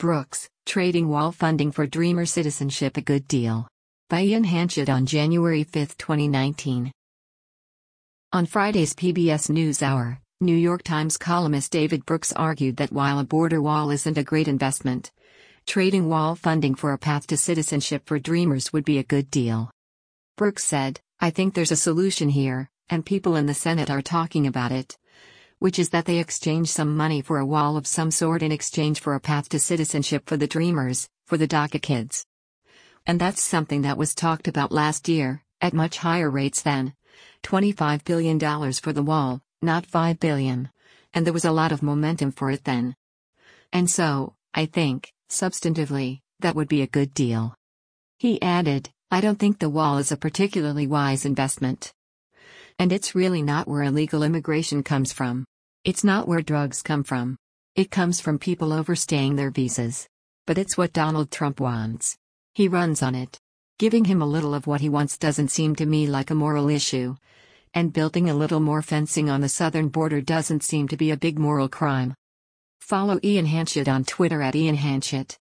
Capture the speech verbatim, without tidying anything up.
Brooks, Trading Wall Funding for Dreamer Citizenship a Good Deal. By Ian Hanchett on January fifth, twenty nineteen. On Friday's P B S NewsHour, New York Times columnist David Brooks argued that while a border wall isn't a great investment, trading wall funding for a path to citizenship for Dreamers would be a good deal. Brooks said, "I think there's a solution here, and people in the Senate are talking about it, which is that they exchange some money for a wall of some sort in exchange for a path to citizenship for the Dreamers, for the DACA kids. And that's something that was talked about last year, at much higher rates than twenty-five billion dollars for the wall, not five billion dollars, and there was a lot of momentum for it then. And so, I think, substantively, that would be a good deal." He added, "I don't think the wall is a particularly wise investment. And it's really not where illegal immigration comes from. It's not where drugs come from. It comes from people overstaying their visas. But it's what Donald Trump wants. He runs on it. Giving him a little of what he wants doesn't seem to me like a moral issue. And building a little more fencing on the southern border doesn't seem to be a big moral crime." Follow Ian Hanchett on Twitter at Ian Hanchett.